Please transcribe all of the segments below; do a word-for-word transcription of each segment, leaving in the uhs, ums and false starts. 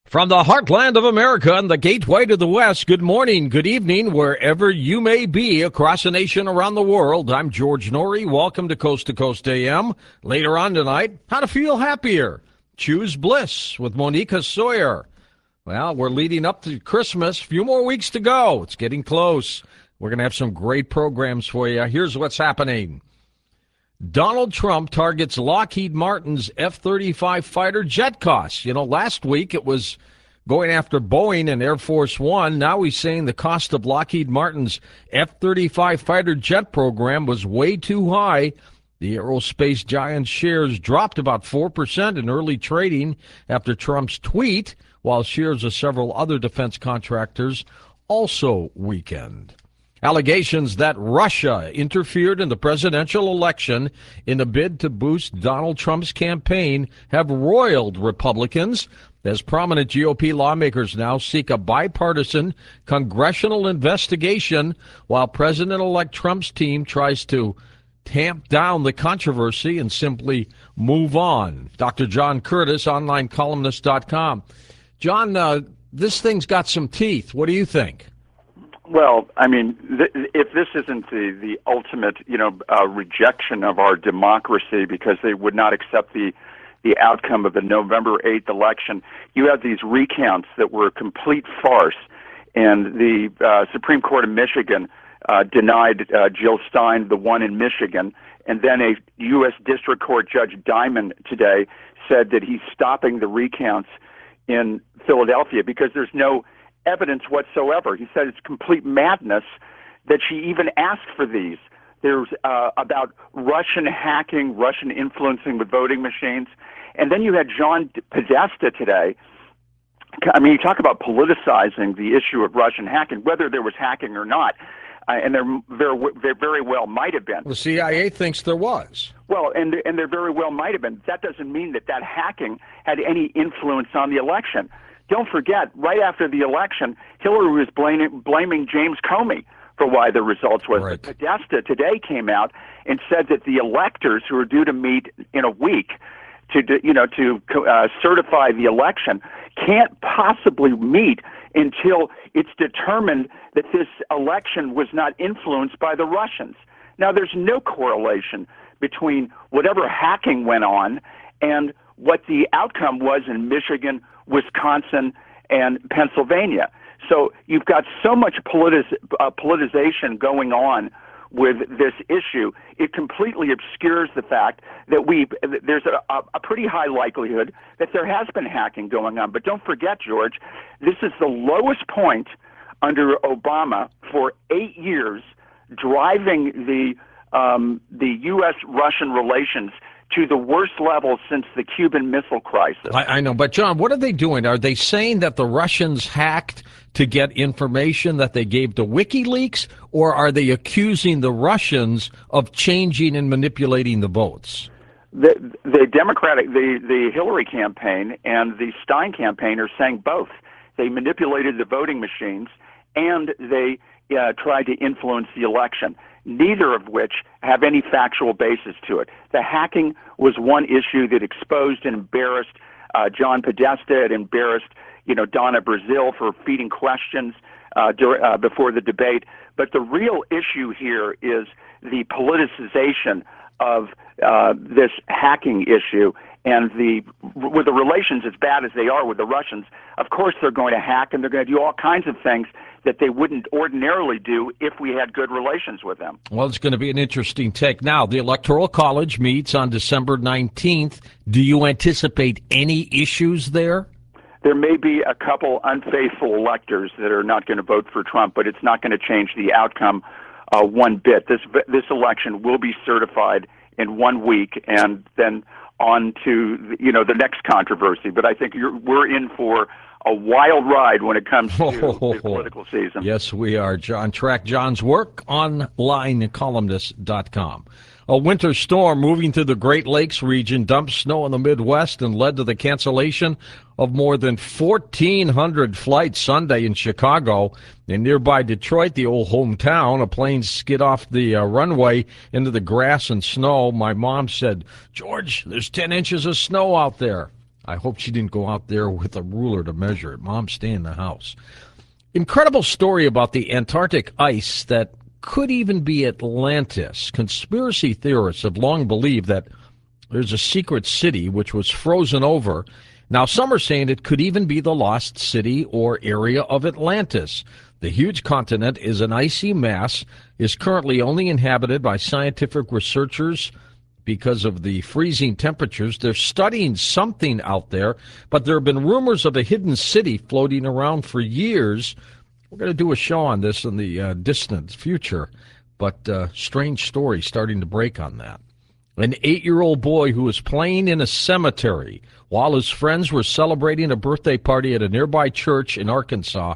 From the heartland of America and the gateway to the West, good morning, good evening, wherever you may be across the nation, around the world. I'm George Noory. Welcome to Coast to Coast A M. Later on tonight, how to feel happier. Choose bliss with Monica Sawyer. Well, we're leading up to Christmas. A few more weeks to go. It's getting close. We're going to have some great programs for you. Here's what's happening. Donald Trump targets Lockheed Martin's F thirty-five fighter jet costs. You know, last week it was going after Boeing and Air Force One. Now he's saying the cost of Lockheed Martin's F thirty-five fighter jet program was way too high. The aerospace giant shares dropped about four percent in early trading after Trump's tweet, while shares of several other defense contractors also weakened. Allegations that Russia interfered in the presidential election in a bid to boost Donald Trump's campaign have roiled Republicans as prominent G O P lawmakers now seek a bipartisan congressional investigation while President-elect Trump's team tries to tamp down the controversy and simply move on. Doctor John Curtis, online columnist dot com. John, uh, this thing's got some teeth. What do you think? Well, I mean, th- if this isn't the, the ultimate, you know, uh, rejection of our democracy because they would not accept the the outcome of the November eighth election, you have these recounts that were a complete farce, and the uh, Supreme Court of Michigan uh, denied uh, Jill Stein the one in Michigan, and then a U S District Court Judge Diamond today said that he's stopping the recounts in Philadelphia because there's no evidence whatsoever. He said it's complete madness that she even asked for these. There's uh, about Russian hacking, Russian influencing with voting machines. And then you had John Podesta today. I mean, you talk about politicizing the issue of Russian hacking, whether there was hacking or not. Uh, and there very, there very well might have been. The C I A thinks there was. Well, and, and there very well might have been. That doesn't mean that that hacking had any influence on the election. Don't forget, right after the election, Hillary was blaming, blaming James Comey for why the results was. Right. Podesta today came out and said that the electors who are due to meet in a week to, you know, to uh, certify the election can't possibly meet until it's determined that this election was not influenced by the Russians. Now, there's no correlation between whatever hacking went on and what the outcome was in Michigan, Wisconsin, and Pennsylvania. So you've got so much politis- uh, politicization going on with this issue, it completely obscures the fact that we there's a, a pretty high likelihood that there has been hacking going on. But don't forget, George, this is the lowest point under Obama for eight years, driving the um, the U S Russian relations to the worst level since the Cuban Missile Crisis. I, I know, but John, what are they doing? Are they saying that the Russians hacked to get information that they gave to WikiLeaks, or are they accusing the Russians of changing and manipulating the votes? The, the Democratic, the, the Hillary campaign and the Stein campaign are saying both. They manipulated the voting machines and they uh, tried to influence the election, neither of which have any factual basis to it. The hacking was one issue that exposed and embarrassed uh, John Podesta. It embarrassed, you know, Donna Brazile for feeding questions uh, dur- uh, before the debate. But the real issue here is the politicization of uh, this hacking issue, and the with the relations as bad as they are with the Russians. Of course, they're going to hack, and they're going to do all kinds of things that they wouldn't ordinarily do if we had good relations with them. Well, it's going to be an interesting take. Now, the Electoral College meets on December nineteenth. Do you anticipate any issues there? There may be a couple unfaithful electors that are not going to vote for Trump, but it's not going to change the outcome uh, one bit. This this election will be certified in one week, and then on to, you know, the next controversy. But I think you're, we're in for a wild ride when it comes to the political season. Yes, we are, John. Track John's work, online columnist dot com. A winter storm moving through the Great Lakes region dumped snow in the Midwest and led to the cancellation of more than fourteen hundred flights Sunday in Chicago. In nearby Detroit, the old hometown, a plane skid off the uh, runway into the grass and snow. My mom said, "George, there's ten inches of snow out there." I hope she didn't go out there with a ruler to measure it. Mom, stay in the house. Incredible story about the Antarctic ice that could even be Atlantis. Conspiracy theorists have long believed that there's a secret city which was frozen over. Now, some are saying it could even be the lost city or area of Atlantis. The huge continent is an icy mass, is currently only inhabited by scientific researchers because of the freezing temperatures. They're studying something out there, but there have been rumors of a hidden city floating around for years. We're going to do a show on this in the uh, distant future, but uh, strange story starting to break on that. An eight-year-old boy who was playing in a cemetery while his friends were celebrating a birthday party at a nearby church in Arkansas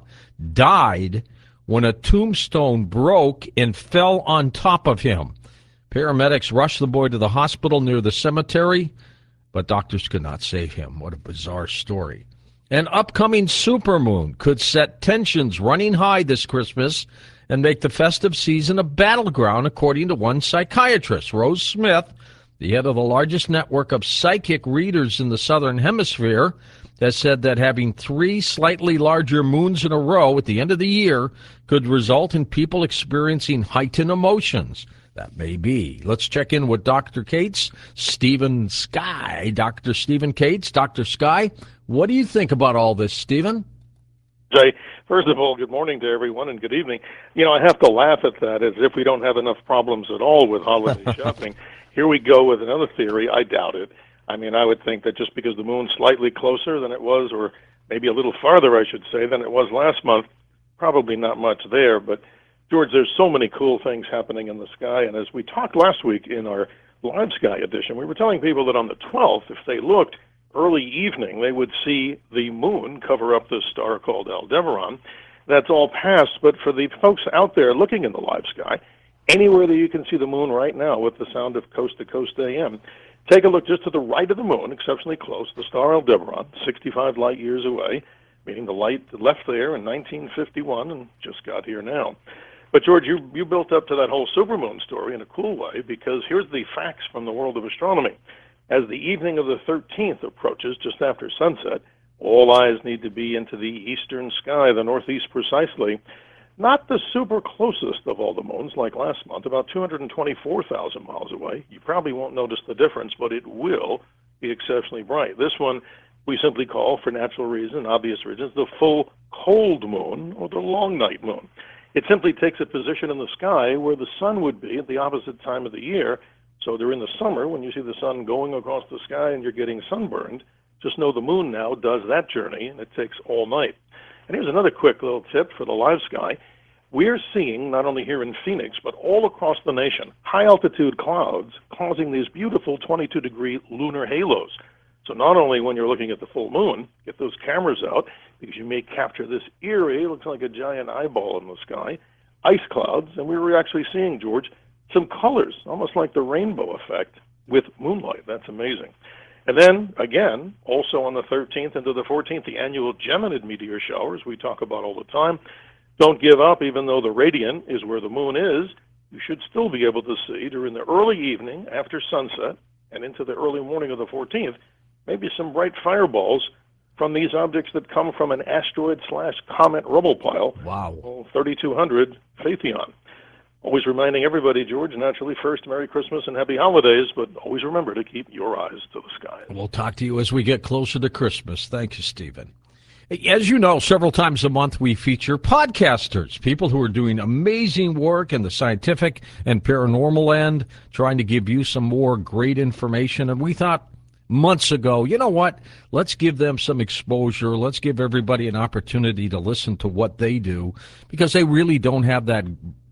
died when a tombstone broke and fell on top of him. Paramedics rushed the boy to the hospital near the cemetery, but doctors could not save him. What a bizarre story. An upcoming supermoon could set tensions running high this Christmas and make the festive season a battleground, according to one psychiatrist. Rose Smith, the head of the largest network of psychic readers in the Southern Hemisphere, has said that having three slightly larger moons in a row at the end of the year could result in people experiencing heightened emotions. That may be. Let's check in with Doctor Cates, Stephen Sky. Doctor Stephen Cates. Doctor Sky, what do you think about all this, Stephen? Jay, first of all, good morning to everyone and good evening. You know, I have to laugh at that as if we don't have enough problems at all with holiday shopping. Here we go with another theory. I doubt it. I mean, I would think that just because the moon's slightly closer than it was, or maybe a little farther, I should say, than it was last month, probably not much there. But, George, there's so many cool things happening in the sky. And as we talked last week in our Live Sky edition, we were telling people that on the twelfth, if they looked early evening, they would see the moon cover up this star called Aldebaran. That's all past, but for the folks out there looking in the live sky, anywhere that you can see the moon right now with the sound of Coast to Coast A M, take a look just to the right of the moon, exceptionally close, the star Aldebaran, sixty-five light years away, meaning the light left there in nineteen fifty-one and just got here now. But, George, you, you built up to that whole supermoon story in a cool way, because here's the facts from the world of astronomy. As the evening of the thirteenth approaches, just after sunset, all eyes need to be into the eastern sky, the northeast precisely. Not the super closest of all the moons, like last month, about two hundred twenty-four thousand miles away. You probably won't notice the difference, but it will be exceptionally bright. This one we simply call, for natural reason, obvious reasons, the full cold moon, or the long night moon. It simply takes a position in the sky where the sun would be at the opposite time of the year. So during the summer, when you see the sun going across the sky and you're getting sunburned, just know the moon now does that journey, and it takes all night. And here's another quick little tip for the live sky. We're seeing, not only here in Phoenix, but all across the nation, high-altitude clouds causing these beautiful twenty-two degree lunar halos. So not only when you're looking at the full moon, get those cameras out, because you may capture this eerie, looks like a giant eyeball in the sky, ice clouds, and we were actually seeing, George, some colors, almost like the rainbow effect with moonlight. That's amazing. And then, again, also on the thirteenth into the fourteenth, the annual Geminid meteor showers we talk about all the time. Don't give up, even though the radiant is where the moon is. You should still be able to see during the early evening after sunset and into the early morning of the fourteenth, maybe some bright fireballs from these objects that come from an asteroid slash comet rubble pile. Wow. Well, thirty-two hundred Phaethon. Always reminding everybody, George, naturally, first, Merry Christmas and Happy Holidays, but always remember to keep your eyes to the sky. We'll talk to you as we get closer to Christmas. Thank you, Stephen. As you know, several times a month we feature podcasters, people who are doing amazing work in the scientific and paranormal end, trying to give you some more great information. And we thought months ago, you know what, let's give them some exposure. Let's give everybody an opportunity to listen to what they do, because they really don't have that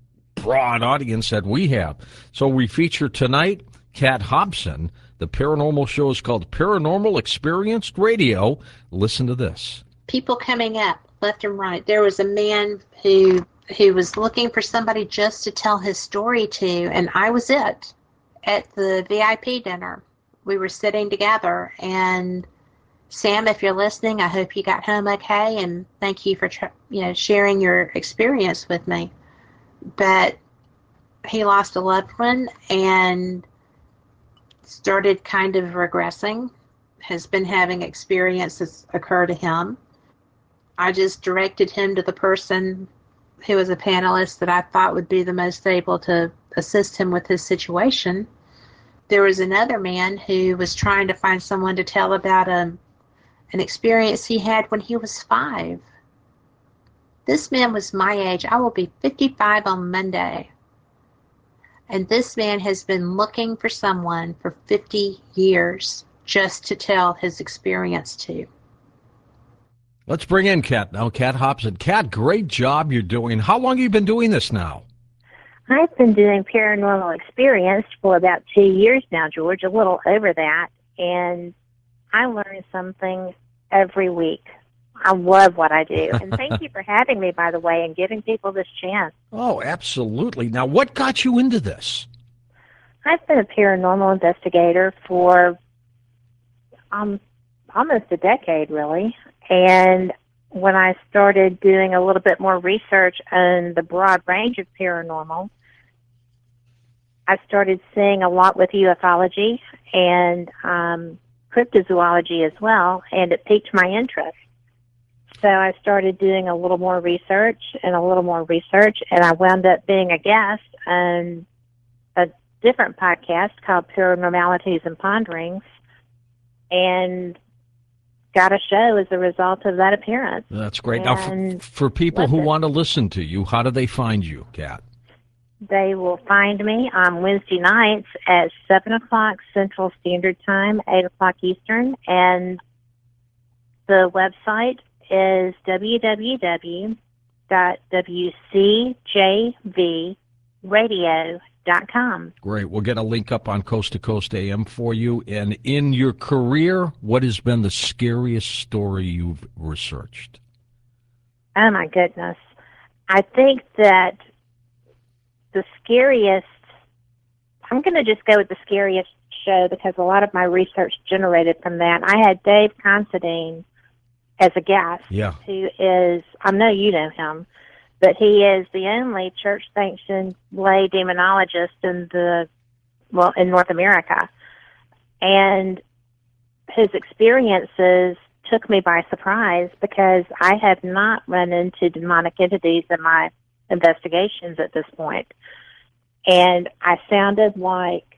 broad audience that we have. So we feature tonight Kat Hobson. The paranormal show is called Paranormal Experienced Radio. Listen to this. People coming up left and right. There was a man who who was looking for somebody just to tell his story to, and I was it at the V I P dinner. We were sitting together, and Sam, if you're listening, I hope you got home okay, and thank you for you know sharing your experience with me. But he lost a loved one and started kind of regressing. has been having experiences occur to him. I just directed him to the person who was a panelist that I thought would be the most able to assist him with his situation. There was another man who was trying to find someone to tell about a, an experience he had when he was five. This man was my age. I will be fifty-five on Monday. And this man has been looking for someone for fifty years just to tell his experience to. Let's bring in Kat now. Kat Hobson. Kat, great job you're doing. How long have you been doing this now? I've been doing paranormal experience for about two years now, George, a little over that, and I learn something every week. I love what I do, and thank you for having me, by the way, and giving people this chance. Oh, absolutely. Now, what got you into this? I've been a paranormal investigator for um, almost a decade, really, and when I started doing a little bit more research on the broad range of paranormal, I started seeing a lot with ufology and um, cryptozoology as well, and it piqued my interest. So I started doing a little more research and a little more research, and I wound up being a guest on a different podcast called Paranormalities and Ponderings, and got a show as a result of that appearance. That's great. Now, for, for people who it. want to listen to you, how do they find you, Kat? They will find me on Wednesday nights at seven o'clock Central Standard Time, eight o'clock Eastern, and the website is w w w dot w c j v radio dot com. Great. We'll get a link up on Coast to Coast A M for you. And in your career, what has been the scariest story you've researched? Oh, my goodness. I think that the scariest, I'm going to just go with the scariest show because a lot of my research generated from that. I had Dave Considine as a guest, yeah. who is, I know you know him, but he is the only church-sanctioned lay demonologist in the, well, in North America. And his experiences took me by surprise because I have not run into demonic entities in my investigations at this point. And I sounded like,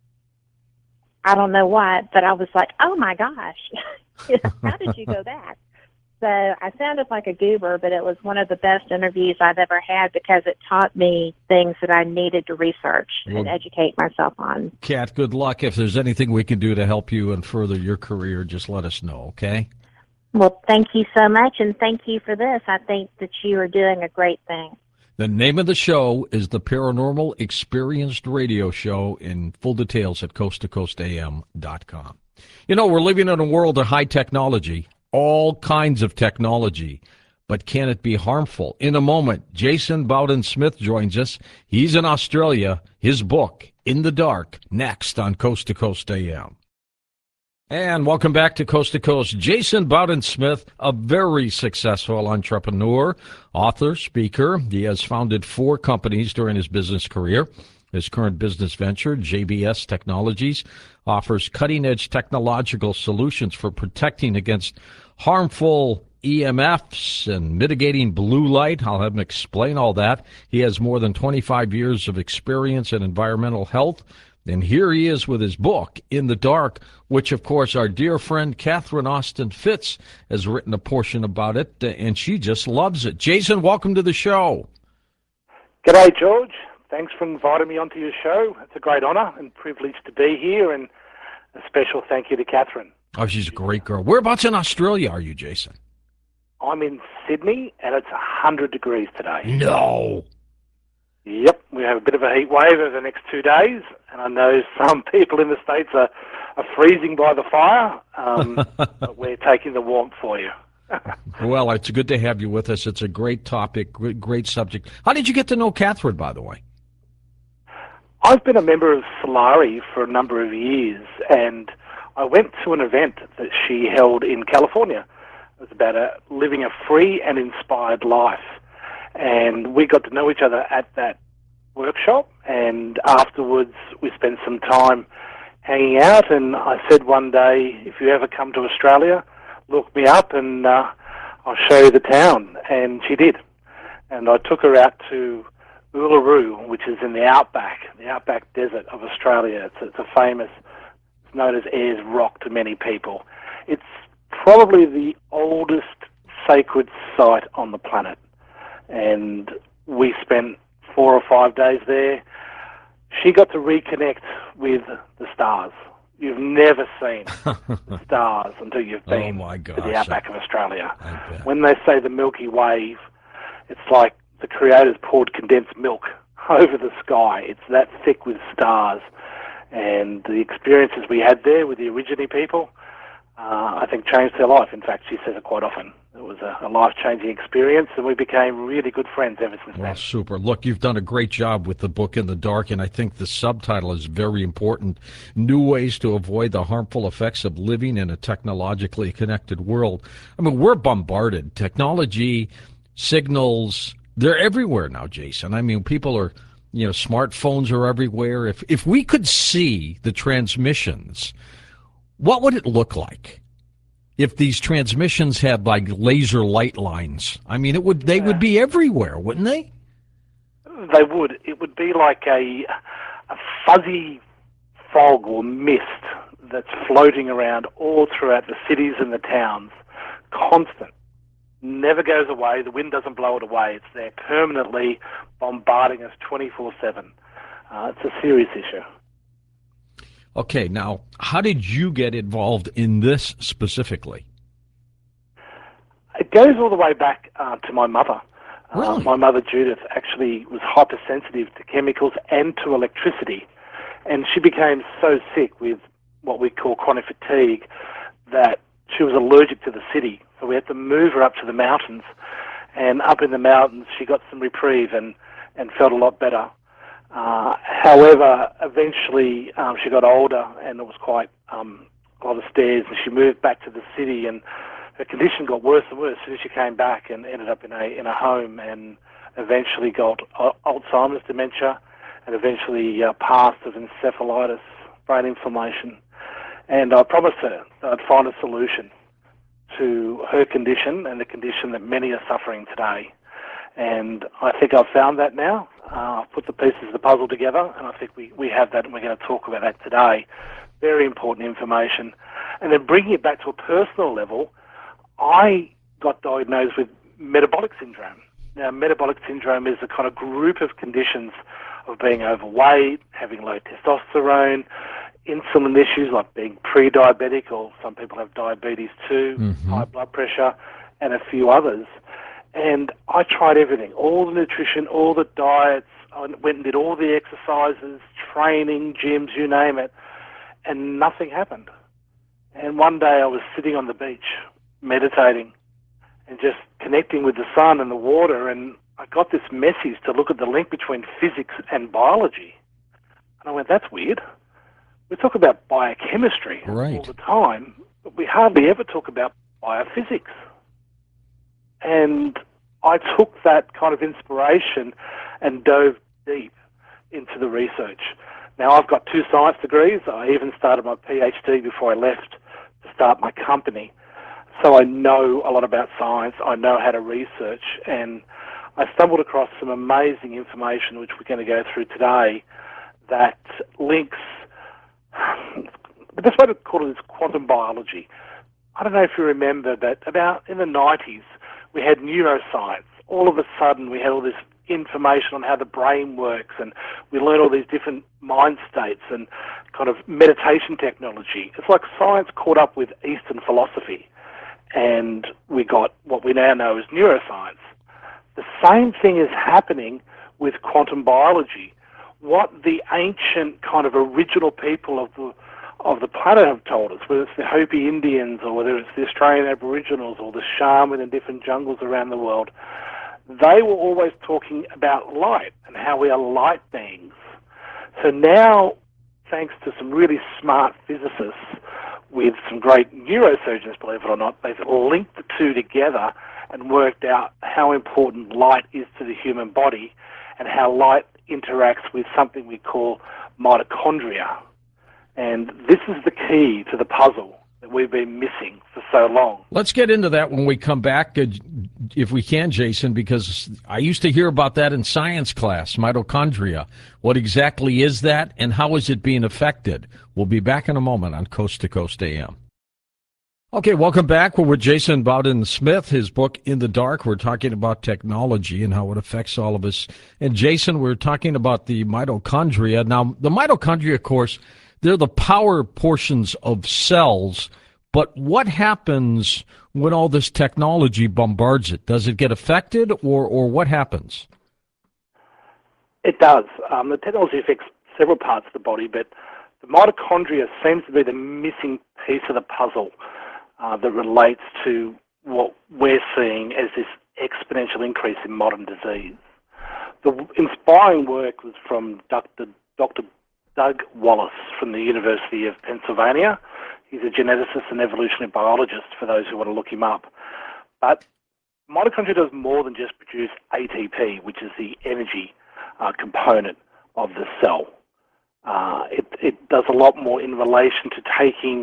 I don't know what, but I was like, oh my gosh, how did you go back? So I sounded like a goober, but it was one of the best interviews I've ever had because it taught me things that I needed to research well, and educate myself on. Kat, good luck. If there's anything we can do to help you and further your career, just let us know, okay? Well, thank you so much, and thank you for this. I think that you are doing a great thing. The name of the show is the Paranormal Experienced Radio Show, in full details at coast to coast a m dot com. You know, we're living in a world of high technology, all kinds of technology, but can it be harmful? In a moment, Jason Bowden-Smith joins us. He's in Australia. His book, In the Dark, next on Coast to Coast A M. And welcome back to Coast to Coast. Jason Bowden-Smith, a very successful entrepreneur, author, speaker. He has founded four companies during his business career. His current business venture, J B S Technologies, offers cutting-edge technological solutions for protecting against harmful E M Fs and mitigating blue light. I'll have him explain all that. He has more than twenty-five years of experience in environmental health. And here he is with his book, In the Dark, which, of course, our dear friend Catherine Austin Fitz has written a portion about it, and she just loves it. Jason, welcome to the show. G'day, George. Thanks for inviting me onto your show. It's a great honour and privilege to be here, and a special thank you to Catherine. Oh, she's a great girl. Whereabouts in Australia are you, Jason? I'm in Sydney, and it's one hundred degrees today. No. Yep, we have a bit of a heat wave over the next two days, and I know some people in the States are, are freezing by the fire, um, but we're taking the warmth for you. Well, it's good to have you with us. It's a great topic, great, great subject. How did you get to know Catherine, by the way? I've been a member of Solari for a number of years, and I went to an event that she held in California. It was about a, living a free and inspired life. And we got to know each other at that workshop, and afterwards we spent some time hanging out, and I said one day, if you ever come to Australia, look me up and uh, I'll show you the town. And she did. And I took her out to Uluru, which is in the outback, the outback desert of Australia. It's, it's a famous, it's known as Ayers Rock to many people. It's probably the oldest sacred site on the planet. And we spent four or five days there. She got to reconnect with the stars. You've never seen the stars until you've been oh my to gosh. the outback of Australia. I bet. When they say the Milky Way, it's like the creators poured condensed milk over the sky. It's that thick with stars. And the experiences we had there with the Aborigine people, uh, I think changed her life. In fact, she says it quite often. It was a, a life-changing experience, and we became really good friends ever since Well, then. super. Look, you've done a great job with the book In the Dark, and I think the subtitle is very important. New Ways to Avoid the Harmful Effects of Living in a Technologically Connected World. I mean, we're bombarded. Technology, signals, they're everywhere now, Jason. I mean, people are, you know, smartphones are everywhere. If if we could see the transmissions, what would it look like if these transmissions had like laser light lines? I mean, it would they would be everywhere, wouldn't they? They would. It would be like a, a fuzzy fog or mist that's floating around all throughout the cities and the towns, constant. Never goes away. The wind doesn't blow it away. It's there permanently bombarding us twenty-four seven. Uh, it's a serious issue. Okay, now, how did you get involved in this specifically? It goes all the way back uh, to my mother. Uh, Really? my mother, Judith, actually was hypersensitive to chemicals and to electricity. And she became so sick with what we call chronic fatigue that she was allergic to the city. So we had to move her up to the mountains. And up in the mountains, she got some reprieve and, and felt a lot better. Uh, however, eventually um, she got older and it was quite um, a lot of stairs, and she moved back to the city, and her condition got worse and worse as soon as she came back and ended up in a in a home, and eventually got uh, Alzheimer's, dementia, and eventually uh, passed of encephalitis, brain inflammation. And I promised her that I'd find a solution to her condition and the condition that many are suffering today. And I think I've found that now. Uh, I've put the pieces of the puzzle together, and I think we, we have that, and we're going to talk about that today. Very important information. And then bringing it back to a personal level, I got diagnosed with metabolic syndrome. Now, metabolic syndrome is a kind of group of conditions of being overweight, having low testosterone, insulin issues like being pre-diabetic, or some people have diabetes too, Mm-hmm. high blood pressure, and a few others. And I tried everything, all the nutrition, all the diets. I went and did all the exercises, training, gyms, you name it, and nothing happened. And one day I was sitting on the beach, meditating, and just connecting with the sun and the water, and I got this message to look at the link between physics and biology. And I went, that's weird. We talk about biochemistry Right. all the time, but we hardly ever talk about biophysics. And I took that kind of inspiration and dove deep into the research. Now, I've got two science degrees. I even started my PhD before I left to start my company. So I know a lot about science. I know how to research. And I stumbled across some amazing information, which we're going to go through today, that links, the best way to call it is quantum biology. I don't know if you remember that about in the nineties, we had neuroscience. All of a sudden, we had all this information on how the brain works, and we learned all these different mind states and kind of meditation technology. It's like science caught up with Eastern philosophy, and we got what we now know as neuroscience. The same thing is happening with quantum biology. What the ancient kind of original people of the of the planet have told us, whether it's the Hopi Indians or whether it's the Australian Aboriginals or the shaman in different jungles around the world, they were always talking about light and how we are light beings. So now, thanks to some really smart physicists with some great neurosurgeons, believe it or not, they've linked the two together and worked out how important light is to the human body and how light interacts with something we call mitochondria. And this is the key to the puzzle that we've been missing for so long. Let's get into that when we come back, uh, if we can, Jason, because I used to hear about that in science class, mitochondria. What exactly is that, and how is it being affected? We'll be back in a moment on Coast to Coast A M. Okay, welcome back. We're with Jason Bowden-Smith, his book, In the Dark. We're talking about technology and how it affects all of us. And Jason, we're talking about the mitochondria. Now, the mitochondria, of course, they're the power portions of cells, but what happens when all this technology bombards it? Does it get affected, or, or what happens? It does. Um, the technology affects several parts of the body, but the mitochondria seems to be the missing piece of the puzzle uh, that relates to what we're seeing as this exponential increase in modern disease. The inspiring work was from Doctor Doctor Doug Wallace from the University of Pennsylvania. He's a geneticist and evolutionary biologist for those who want to look him up. But mitochondria does more than just produce A T P, which is the energy uh, component of the cell. Uh, it, it does a lot more in relation to taking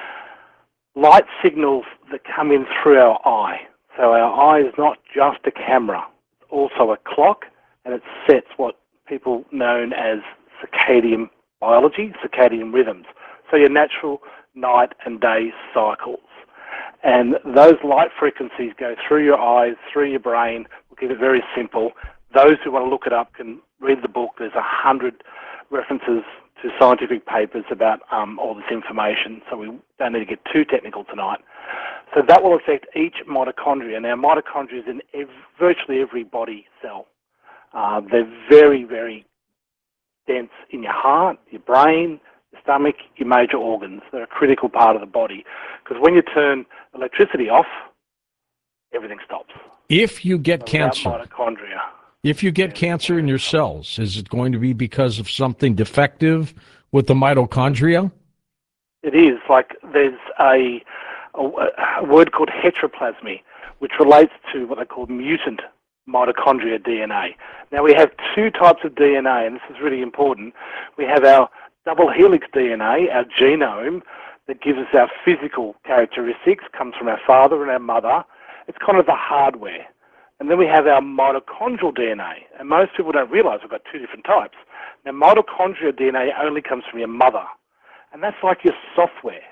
light signals that come in through our eye. So our eye is not just a camera, it's also a clock, and it sets what people known as circadian biology, circadian rhythms. So your natural night and day cycles. And those light frequencies go through your eyes, through your brain. We'll keep it very simple. Those who want to look it up can read the book. There's a hundred references to scientific papers about um, all this information, so we don't need to get too technical tonight. So that will affect each mitochondria. Now, mitochondria is in ev- virtually every body cell. Uh, they're very, very dense in your heart, your brain, your stomach, your major organs. They're a critical part of the body, because when you turn electricity off, everything stops. If you get So cancer, mitochondria. if you get cancer in your cells, is it going to be because of something defective with the mitochondria? It is. Like there's a, a, a word called heteroplasmy, which relates to what they call mutant mitochondria D N A. Now we have two types of D N A, and this is really important. We have our double helix D N A, our genome, that gives us our physical characteristics, comes from our father and our mother. It's kind of the hardware. And then we have our mitochondrial D N A, and most people don't realize we've got two different types. Now, mitochondrial D N A only comes from your mother, and that's like your software.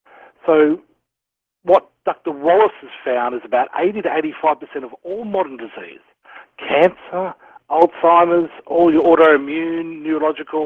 So what Doctor Wallace has found is about eighty to eighty-five percent of all modern disease, cancer, Alzheimer's, all your autoimmune, neurological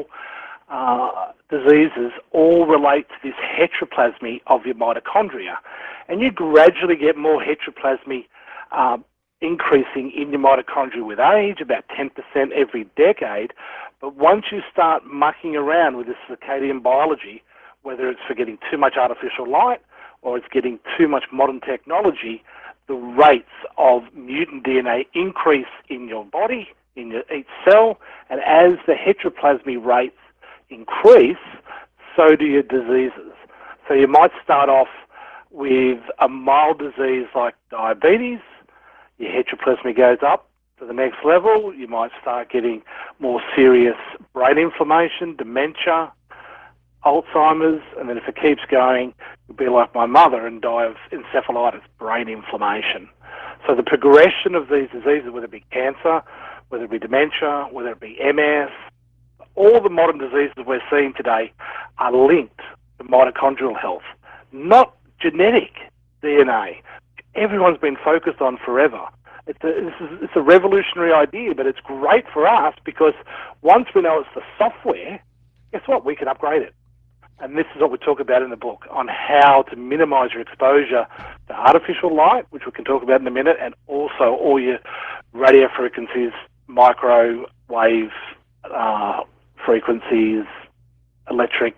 uh, diseases, all relate to this heteroplasmy of your mitochondria. And you gradually get more heteroplasmy uh, increasing in your mitochondria with age, about ten percent every decade. But once you start mucking around with this circadian biology, whether it's for getting too much artificial light or it's getting too much modern technology, the rates of mutant D N A increase in your body, in your, each cell, and as the heteroplasmy rates increase, so do your diseases. So you might start off with a mild disease like diabetes. Your heteroplasmy goes up to the next level. You might start getting more serious brain inflammation, dementia, Alzheimer's, and then if it keeps going, you'll be like my mother and die of encephalitis, brain inflammation. So the progression of these diseases, whether it be cancer, whether it be dementia, whether it be M S, all the modern diseases we're seeing today are linked to mitochondrial health, not genetic D N A. Everyone's been focused on forever. It's a, this is, it's a revolutionary idea, but it's great for us because once we know it's the software, guess what? We can upgrade it. And this is what we talk about in the book on how to minimize your exposure to artificial light, which we can talk about in a minute, and also all your radio frequencies, microwave uh, frequencies, electric,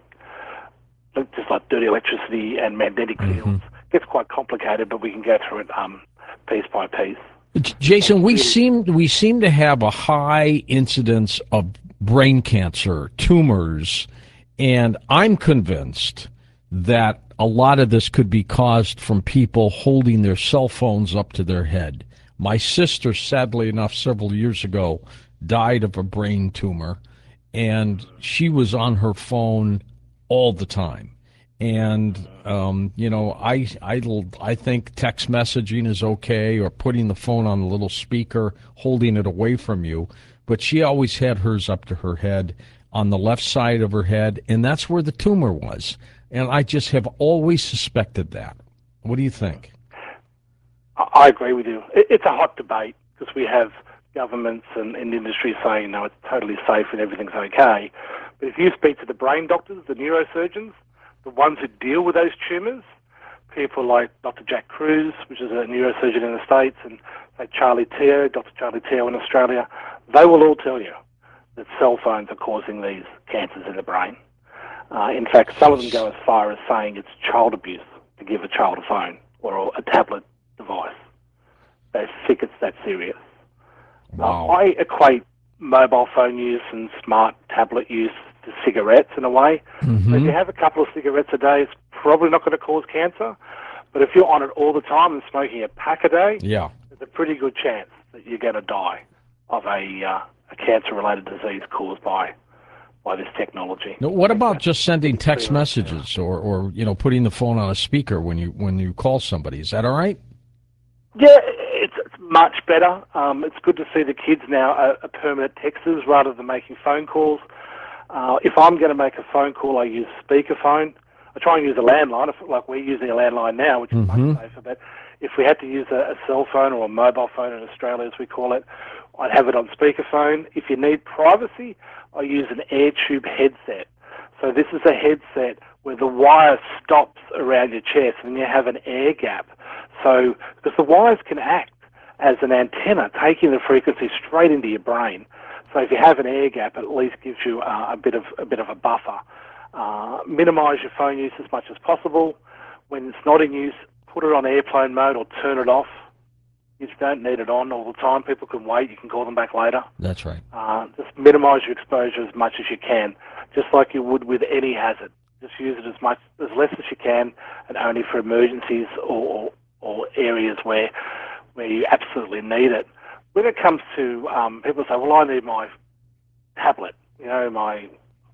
just like dirty electricity and magnetic fields. Mm-hmm. It gets quite complicated, but we can go through it um, piece by piece. Jason, we seem we seem to have a high incidence of brain cancer, tumors, and I'm convinced that a lot of this could be caused from people holding their cell phones up to their head. My sister, sadly enough, several years ago, died of a brain tumor, and she was on her phone all the time. And, um, you know, I, I, I think text messaging is okay, or putting the phone on a little speaker, holding it away from you. But she always had hers up to her head, on the left side of her head, and that's where the tumor was. And I just have always suspected that. What do you think? I agree with you. It's a hot debate because we have governments and, and industry saying, no, it's totally safe and everything's okay. But if you speak to the brain doctors, the neurosurgeons, the ones who deal with those tumours, people like Doctor Jack Cruz, which is a neurosurgeon in the States, and like Charlie Teo, Doctor Charlie Teo in Australia, they will all tell you that cell phones are causing these cancers in the brain. Uh, in fact, some of them go as far as saying it's child abuse to give a child a phone or a tablet device. They think it's that serious. Wow. Uh, I equate mobile phone use and smart tablet use to cigarettes in a way. Mm-hmm. So if you have a couple of cigarettes a day, it's probably not going to cause cancer. But if you're on it all the time and smoking a pack a day, Yeah. there's a pretty good chance that you're going to die of a, uh, a cancer-related disease caused by by this technology. Now, what about just sending text messages, or, or you know, putting the phone on a speaker when you when you call somebody? Is that all right? Yeah, it's, it's much better. Um, it's good to see the kids now are, are permanent texters rather than making phone calls. Uh, if I'm going to make a phone call, I use speakerphone. I try and use a landline, if, like we're using a landline now, which is Mm-hmm. much safer. But if we had to use a, a cell phone or a mobile phone in Australia, as we call it, I'd have it on speakerphone. If you need privacy, I use an air tube headset. So this is a headset where the wire stops around your chest and you have an air gap. So, because the wires can act as an antenna, taking the frequency straight into your brain. So if you have an air gap, it at least gives you uh, a bit of a bit of a buffer. Uh, minimise your phone use as much as possible. When it's not in use, put it on airplane mode or turn it off. You don't need it on all the time. People can wait. You can call them back later. That's right. Uh, just minimise your exposure as much as you can, just like you would with any hazard. Just use it as much, as less as you can, and only for emergencies or, or areas where where you absolutely need it. When it comes to um, people say, well, I need my tablet, you know, my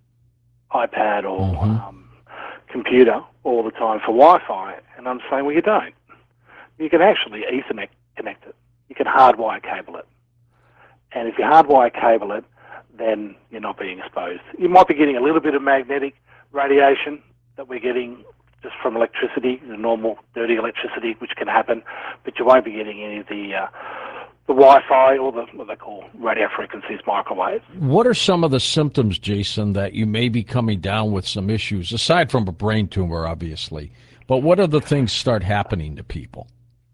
iPad or Mhm. um, computer all the time for Wi-Fi, and I'm saying, well, you don't. You can actually Ethernet connect it. You can hardwire cable it. And if you hardwire cable it, then you're not being exposed. You might be getting a little bit of magnetic radiation that we're getting just from electricity, the normal dirty electricity, which can happen, but you won't be getting any of the uh, the Wi-Fi or the what they call radio frequencies, microwaves. What are some of the symptoms, Jason, that you may be coming down with some issues, aside from a brain tumor, obviously? But what other things start happening to people?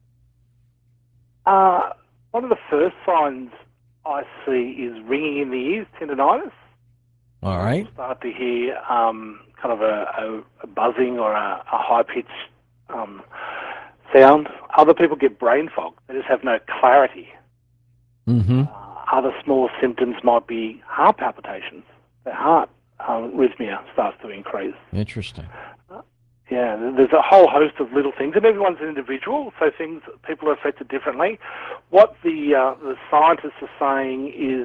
Uh, one of the first signs I see is ringing in the ears, tendonitis. All right. Start to hear um, kind of a, a, a buzzing or a, a high-pitched um, sound. Other people get brain fog. They just have no clarity. Mm-hmm. Uh, other small symptoms might be heart palpitations. Their heart um, arrhythmia starts to increase. Interesting. Yeah, there's a whole host of little things, and everyone's an individual, so things people are affected differently. What the uh, the scientists are saying is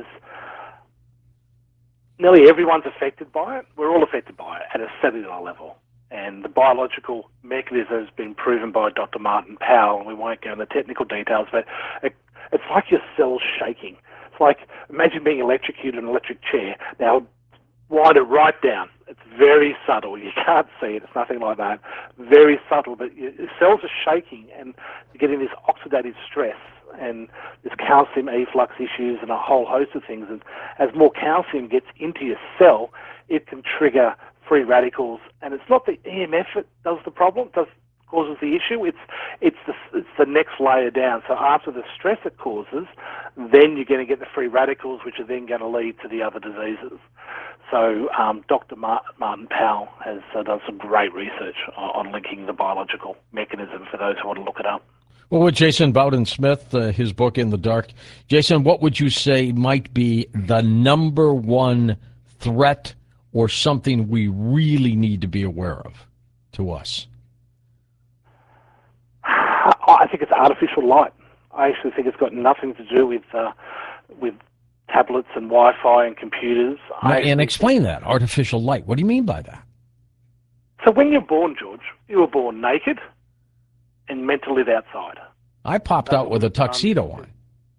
nearly everyone's affected by it. We're all affected by it at a cellular level, and the biological mechanism has been proven by Doctor Martin Powell, and we won't go into technical details, but it, it's like your cells shaking. It's like, imagine being electrocuted in an electric chair. Now, wind it right down. It's very subtle. You can't see it. It's nothing like that. Very subtle, but your cells are shaking and you're getting this oxidative stress and this calcium efflux issues and a whole host of things. And as more calcium gets into your cell, it can trigger free radicals. And it's not the E M F that does the problem, does causes the issue. It's it's the it's the next layer down. So after the stress it causes, then you're going to get the free radicals, which are then going to lead to the other diseases. So um, Doctor Mar- Martin Powell has uh, done some great research on, on linking the biological mechanism for those who want to look it up. Well, with Jason Bowden-Smith, uh, his book In the Dark, Jason, what would you say might be the number one threat or something we really need to be aware of to us? I think it's artificial light. I actually think it's got nothing to do with uh, with tablets and Wi-Fi and computers. Now, I and explain that, artificial light. What do you mean by that? So when you're born, George, you were born naked and meant to live outside. I popped out with a tuxedo on.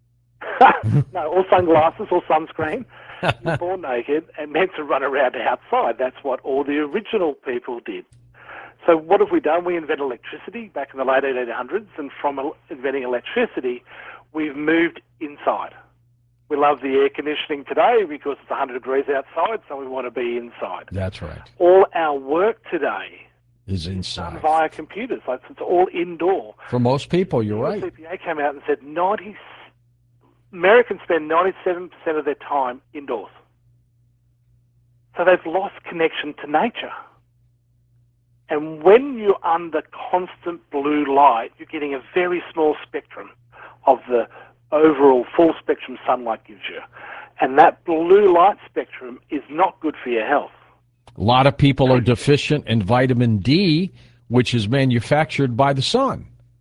No, or sunglasses or sunscreen. You're born naked and meant to run around outside. That's what all the original people did. So what have we done? We invented electricity back in the late eighteen hundreds, and from inventing electricity, we've moved inside. We love the air conditioning today because it's one hundred degrees outside, so we want to be inside. That's right. All our work today Is done inside. via computers. Like, it's all indoor. For most people, you're The right. C P A came out and said ninety Americans spend ninety-seven percent of their time indoors. So they've lost connection to nature. And when you're under constant blue light, you're getting a very small spectrum of the overall full spectrum sunlight gives you. And that blue light spectrum is not good for your health. A lot of people are deficient in vitamin D, which is manufactured by the sun.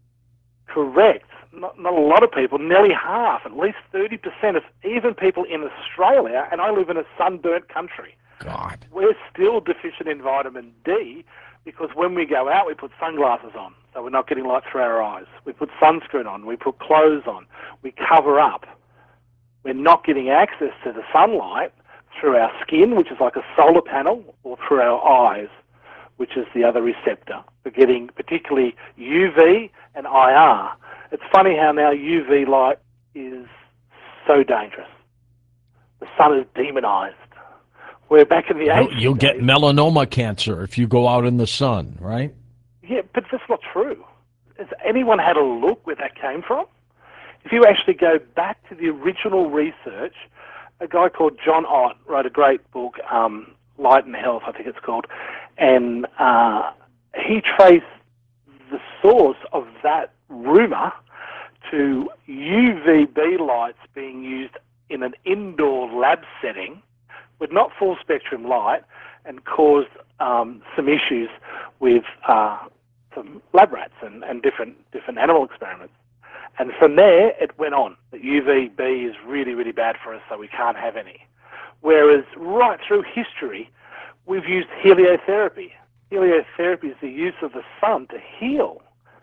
Correct. Not, not a lot of people, nearly half, at least thirty percent of even people in Australia, and I live in a sunburnt country, God. we're still deficient in vitamin D because when we go out, we put sunglasses on, so we're not getting light through our eyes. We put sunscreen on, we put clothes on, we cover up. We're not getting access to the sunlight through our skin, which is like a solar panel, or through our eyes, which is the other receptor. We're getting particularly U V and I R. It's funny how now U V light is so dangerous. The sun is demonized. We're back in the You'll, eighties. you'll get melanoma cancer if you go out in the sun, right? Yeah, but that's not true. Has anyone had a look where that came from? If you actually go back to the original research, a guy called John Ott wrote a great book, um, Light and Health, I think it's called, and uh, he traced the source of that rumour to U V B lights being used in an indoor lab setting with not full spectrum light, and caused um, some issues with uh, some lab rats and, and different different animal experiments. And from there, it went on that U V B is really, really bad for us, so we can't have any. Whereas right through history, we've used heliotherapy. Heliotherapy is the use of the sun to heal.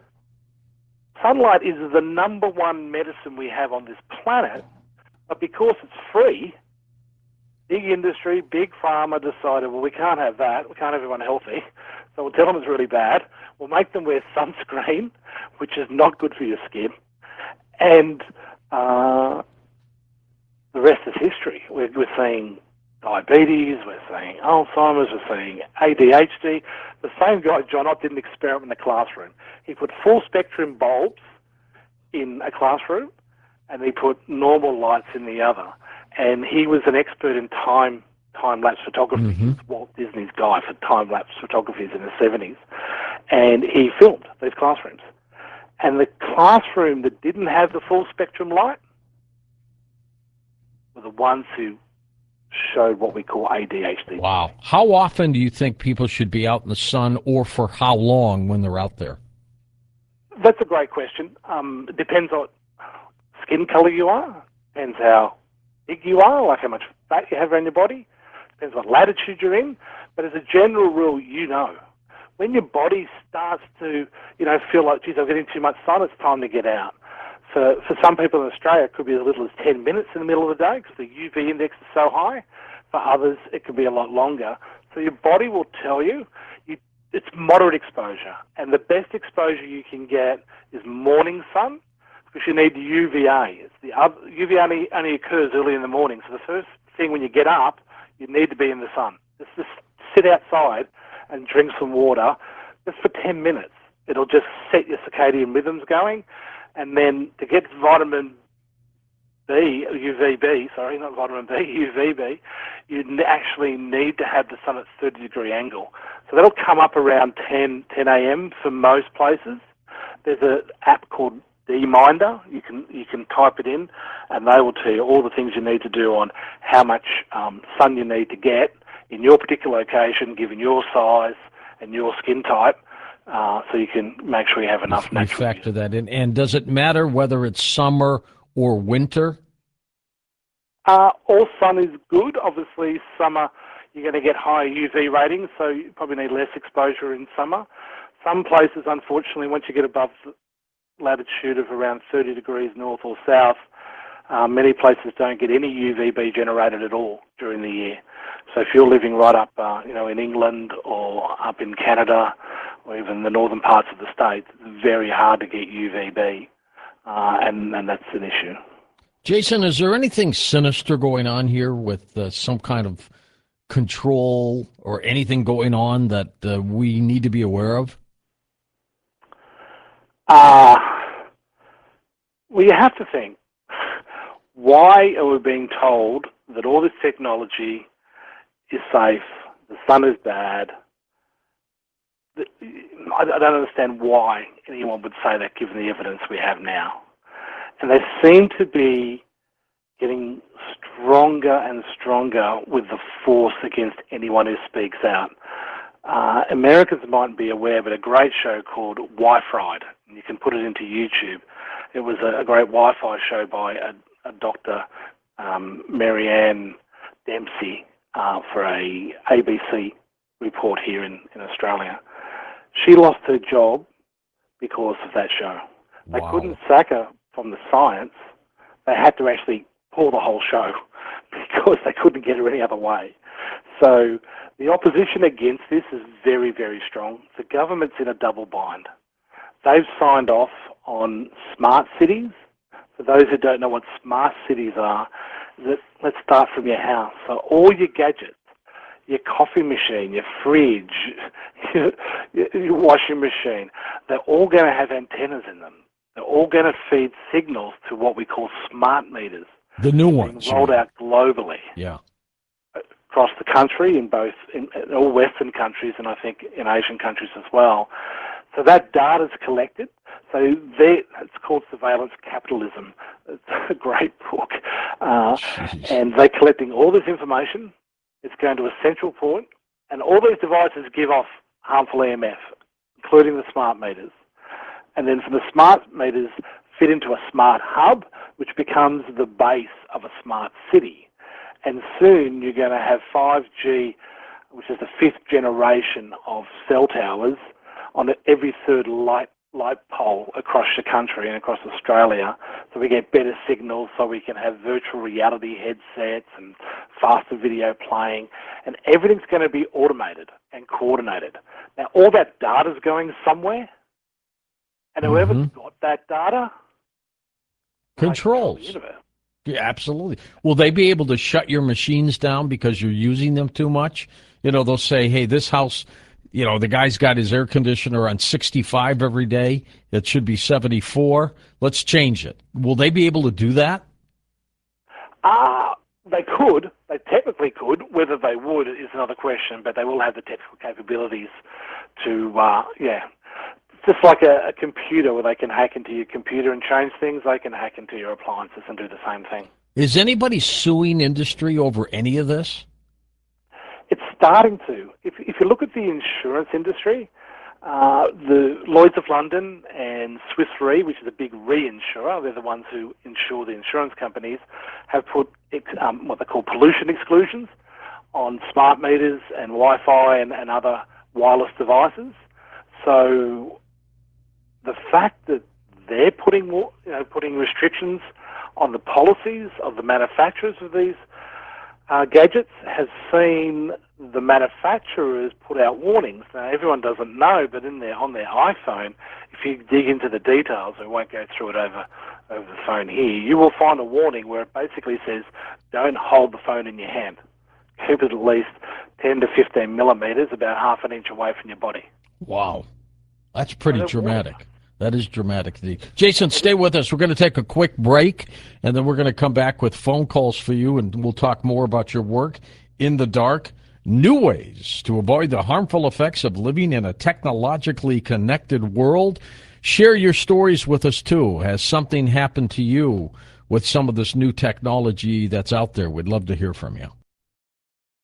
Sunlight is the number one medicine we have on this planet, but because it's free, big industry, big pharma decided, well, we can't have that. We can't have everyone healthy. So we'll tell them it's really bad. We'll make them wear sunscreen, which is not good for your skin. And uh, the rest is history. We're, we're seeing diabetes, we're seeing Alzheimer's, we're seeing A D H D. The same guy, John Ott, did an experiment in the classroom. He put full spectrum bulbs in a classroom, and he put normal lights in the other. And he was an expert in time time-lapse photography. Mm-hmm. He was Walt Disney's guy for time-lapse photography in the seventies. And he filmed these classrooms. And the classroom that didn't have the full spectrum light were the ones who showed what we call A D H D. Wow. How often do you think people should be out in the sun, or for how long when they're out there? That's a great question. Um, it depends on skin color you are. Depends how big you are, like how much fat you have around your body. Depends what latitude you're in. But as a general rule, you know, when your body starts to, you know, feel like, geez, I'm getting too much sun, it's time to get out. For, for some people in Australia, it could be as little as ten minutes in the middle of the day because the U V index is so high. For others, it could be a lot longer. So your body will tell you, you it's moderate exposure. And the best exposure you can get is morning sun, because you need the U V A. It's the other, U V A only, only occurs early in the morning. So the first thing when you get up, you need to be in the sun. Just, just sit outside and drink some water just for ten minutes. It'll just set your circadian rhythms going. And then to get vitamin B, U V B, sorry, not vitamin B, U V B, you actually need to have the sun at thirty degree angle. So that'll come up around ten a.m. for most places. There's an app called D-Minder. You can you can type it in, and they will tell you all the things you need to do on how much um, sun you need to get in your particular location, given your size and your skin type. Uh, so you can make sure you have enough You natural factor that in. And does it matter whether it's summer or winter? Uh, all sun is good. Obviously, summer you're going to get higher U V ratings, so you probably need less exposure in summer. Some places, unfortunately, once you get above the latitude of around thirty degrees north or south, uh, many places don't get any U V B generated at all during the year. So if you're living right up, uh, you know, in England or up in Canada or even the northern parts of the States, it's very hard to get U V B, uh, and, and that's an issue. Jason, is there anything sinister going on here with uh, some kind of control or anything going on that uh, we need to be aware of? Uh, well, you have to think, why are we being told that all this technology is safe, the sun is bad? I don't understand why anyone would say that given the evidence we have now. And they seem to be getting stronger and stronger with the force against anyone who speaks out. Uh, Americans mightn't be aware, but a great show called Wi-Fried, and you can put it into YouTube. It was a, a great Wi-Fi show by a, a doctor, um, Marianne Dempsey, uh, for a A B C report here in, in Australia. She lost her job because of that show. They Wow. couldn't sack her from the science. They had to actually pull the whole show because they couldn't get her any other way. So the opposition against this is very, very strong. The government's in a double bind. They've signed off on smart cities. For those who don't know what smart cities are, that, let's start from your house. So all your gadgets, your coffee machine, your fridge, your, your washing machine, they're all going to have antennas in them. They're all going to feed signals to what we call smart meters. The new Being ones. rolled out globally. Yeah. Across the country, in both in, in all Western countries and I think in Asian countries as well. So that data's collected. So they, it's called Surveillance Capitalism. It's a great book. Uh, and they're collecting all this information. It's going to a central point, and all these devices give off harmful E M F, including the smart meters. And then from the smart meters fit into a smart hub, which becomes the base of a smart city. And soon you're going to have five G, which is the fifth generation of cell towers on every third light light pole across the country and across Australia, so we get better signals, so we can have virtual reality headsets and faster video playing, and everything's going to be automated and coordinated. Now, all that data's going somewhere, and whoever's Mhm. got that data Controls. controls the universe. Yeah, absolutely. Will they be able to shut your machines down because you're using them too much? You know, they'll say, hey, this house, you know, the guy's got his air conditioner on sixty-five every day. It should be seventy-four. Let's change it. Will they be able to do that? Uh, they could. They technically could. Whether they would is another question, but they will have the technical capabilities to, uh, yeah. Just like a, a computer where they can hack into your computer and change things, they can hack into your appliances and do the same thing. Is anybody suing industry over any of this? It's starting to. If, if you look at the insurance industry, uh, the Lloyd's of London and Swiss Re, which is a big reinsurer, they're the ones who insure the insurance companies, have put ex, um, what they call pollution exclusions on smart meters and Wi-Fi and, and other wireless devices. So the fact that they're putting more, you know, putting restrictions on the policies of the manufacturers of these uh, gadgets has seen the manufacturers put out warnings. Now, everyone doesn't know, but in their on their iPhone, if you dig into the details, I won't go through it over over the phone here, you will find a warning where it basically says, don't hold the phone in your hand. Keep it at least ten to fifteen millimeters, about half an inch away from your body. Wow. That's pretty Well, dramatic. That is dramatic. The- Jason, stay with us. We're going to take a quick break, and then we're going to come back with phone calls for you, and we'll talk more about your work in the dark. New ways to avoid the harmful effects of living in a technologically connected world. Share your stories with us, too. Has something happened to you with some of this new technology that's out there? We'd love to hear from you.